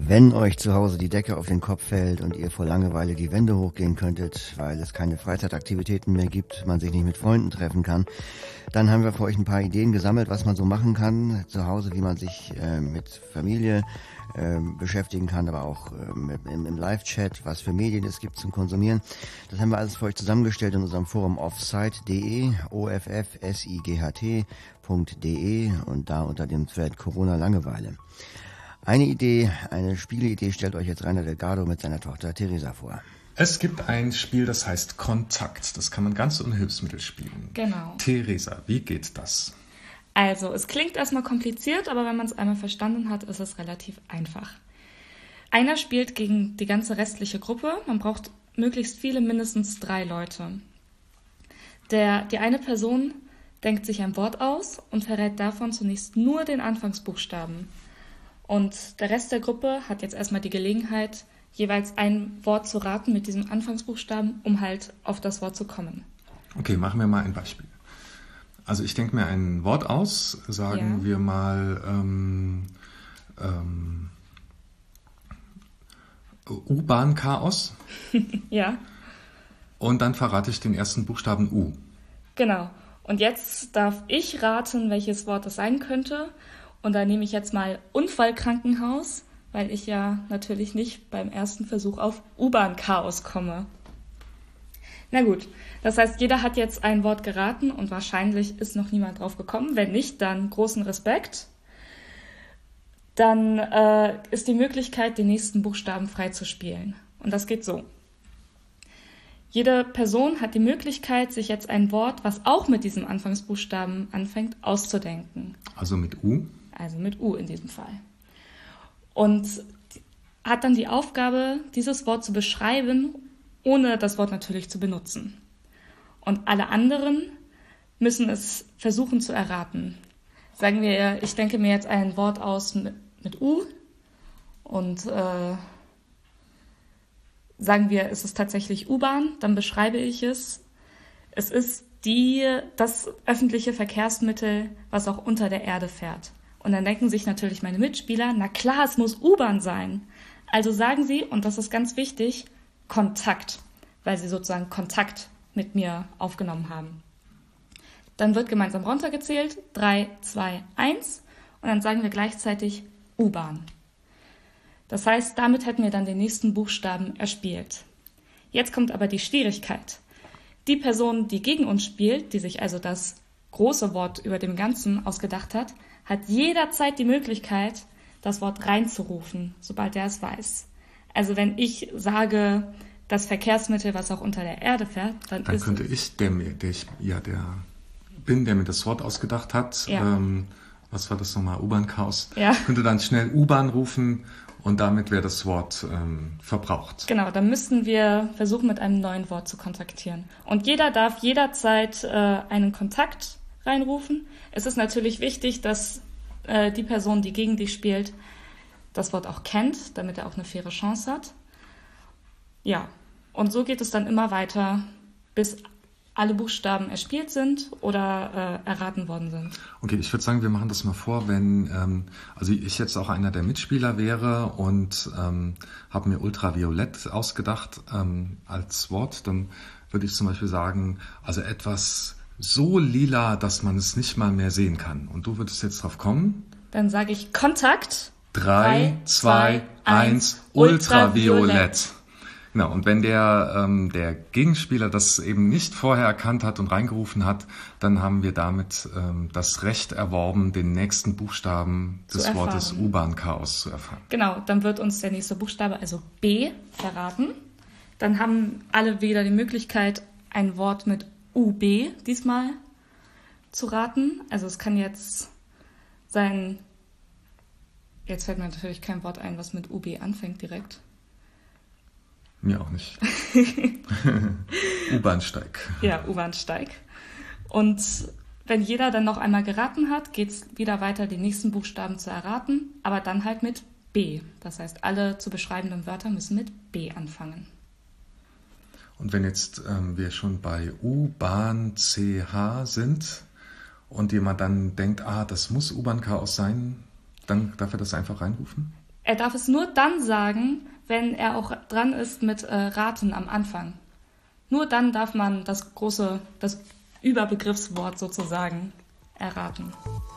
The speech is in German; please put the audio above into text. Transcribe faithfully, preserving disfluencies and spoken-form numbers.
Wenn euch zu Hause die Decke auf den Kopf fällt und ihr vor Langeweile die Wände hochgehen könntet, weil es keine Freizeitaktivitäten mehr gibt, man sich nicht mit Freunden treffen kann, dann haben wir für euch ein paar Ideen gesammelt, was man so machen kann zu Hause, wie man sich äh, mit Familie äh, beschäftigen kann, aber auch äh, mit, im, im Live-Chat, was für Medien es gibt zum Konsumieren. Das haben wir alles für euch zusammengestellt in unserem Forum offsite punkt de, o f f s i g h t punkt de und da unter dem Thread Corona Langeweile. Eine Idee, eine Spieleidee stellt euch jetzt Rainer Delgado mit seiner Tochter Theresa vor. Es gibt ein Spiel, das heißt Kontakt. Das kann man ganz ohne Hilfsmittel spielen. Genau. Theresa, wie geht das? Also, es klingt erstmal kompliziert, aber wenn man es einmal verstanden hat, ist es relativ einfach. Einer spielt gegen die ganze restliche Gruppe. Man braucht möglichst viele, mindestens drei Leute. Der, die eine Person denkt sich ein Wort aus und verrät davon zunächst nur den Anfangsbuchstaben. Und der Rest der Gruppe hat jetzt erstmal die Gelegenheit, jeweils ein Wort zu raten mit diesem Anfangsbuchstaben, um halt auf das Wort zu kommen. Okay, machen wir mal ein Beispiel. Also ich denke mir ein Wort aus, sagen ja. wir mal ähm, ähm, U-Bahn-Chaos. Ja. Und dann verrate ich den ersten Buchstaben U. Genau. Und jetzt darf ich raten, welches Wort das sein könnte. Und da nehme ich jetzt mal Unfallkrankenhaus, weil ich ja natürlich nicht beim ersten Versuch auf U-Bahn-Chaos komme. Na gut, das heißt, jeder hat jetzt ein Wort geraten und wahrscheinlich ist noch niemand drauf gekommen. Wenn nicht, dann großen Respekt. Dann äh, ist die Möglichkeit, den nächsten Buchstaben frei zu spielen. Und das geht so. Jede Person hat die Möglichkeit, sich jetzt ein Wort, was auch mit diesem Anfangsbuchstaben anfängt, auszudenken. Also mit U? Also mit U in diesem Fall. Und hat dann die Aufgabe, dieses Wort zu beschreiben, ohne das Wort natürlich zu benutzen. Und alle anderen müssen es versuchen zu erraten. Sagen wir, ich denke mir jetzt ein Wort aus mit, mit U und äh, sagen wir, es ist tatsächlich U-Bahn, dann beschreibe ich es. Es ist die, das öffentliche Verkehrsmittel, was auch unter der Erde fährt. Und dann denken sich natürlich meine Mitspieler, na klar, es muss U-Bahn sein. Also sagen sie, und das ist ganz wichtig, Kontakt, weil sie sozusagen Kontakt mit mir aufgenommen haben. Dann wird gemeinsam runtergezählt, drei, zwei, eins, und dann sagen wir gleichzeitig U-Bahn. Das heißt, damit hätten wir dann den nächsten Buchstaben erspielt. Jetzt kommt aber die Schwierigkeit. Die Person, die gegen uns spielt, die sich also das große Wort über dem Ganzen ausgedacht hat, hat jederzeit die Möglichkeit, das Wort reinzurufen, sobald er es weiß. Also wenn ich sage, das Verkehrsmittel, was auch unter der Erde fährt, dann, dann ist könnte ich, der mir, der ich ja der bin, der mir das Wort ausgedacht hat, ja. ähm, was war das nochmal, U-Bahn-Chaos, ja. könnte dann schnell U-Bahn rufen und damit wäre das Wort ähm, verbraucht. Genau, dann müssten wir versuchen, mit einem neuen Wort zu kontaktieren. Und jeder darf jederzeit äh, einen Kontakt reinrufen. Es ist natürlich wichtig, dass äh, die Person, die gegen dich spielt, das Wort auch kennt, damit er auch eine faire Chance hat. Ja, und so geht es dann immer weiter, bis alle Buchstaben erspielt sind oder äh, erraten worden sind. Okay, ich würde sagen, wir machen das mal vor, wenn ähm, also ich jetzt auch einer der Mitspieler wäre und ähm, habe mir Ultraviolett ausgedacht ähm, als Wort, dann würde ich zum Beispiel sagen, also etwas so lila, dass man es nicht mal mehr sehen kann. Und du würdest jetzt drauf kommen? Dann sage ich Kontakt. Drei, zwei, eins, Ultraviolett. Genau, und wenn der, ähm, der Gegenspieler das eben nicht vorher erkannt hat und reingerufen hat, dann haben wir damit ähm, das Recht erworben, den nächsten Buchstaben des Wortes U-Bahn-Chaos zu erfahren. Genau, dann wird uns der nächste Buchstabe, also B, verraten. Dann haben alle wieder die Möglichkeit, ein Wort mit U B diesmal zu raten. Also es kann jetzt sein, jetzt fällt mir natürlich kein Wort ein, was mit U B anfängt direkt. Mir auch nicht. U-Bahnsteig. Ja, U-Bahnsteig. Und wenn jeder dann noch einmal geraten hat, geht es wieder weiter, den nächsten Buchstaben zu erraten, aber dann halt mit B. Das heißt, alle zu beschreibenden Wörter müssen mit B anfangen. Und wenn jetzt ähm, wir schon bei U-Bahn C H sind und jemand dann denkt, ah, das muss U-Bahn-Chaos sein, dann darf er das einfach reinrufen? Er darf es nur dann sagen, wenn er auch dran ist mit äh, Raten am Anfang. Nur dann darf man das große, das Überbegriffswort sozusagen erraten.